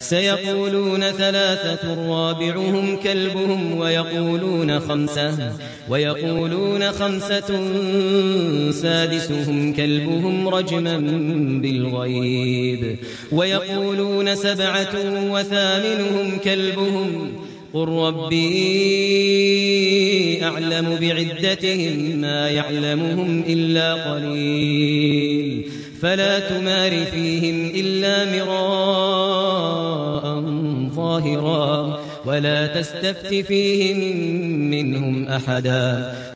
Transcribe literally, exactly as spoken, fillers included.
سيقولون ثلاثة رابعهم كلبهم ويقولون خمسة ويقولون خمسة سادسهم كلبهم رجما بالغيب ويقولون سبعة وثامنهم كلبهم قل ربي أعلم بعدتهم ما يعلمهم إلا قليل فلا تمار فيهم إلا مراء ظاهرا ولا تستفت فيهم منهم أحدا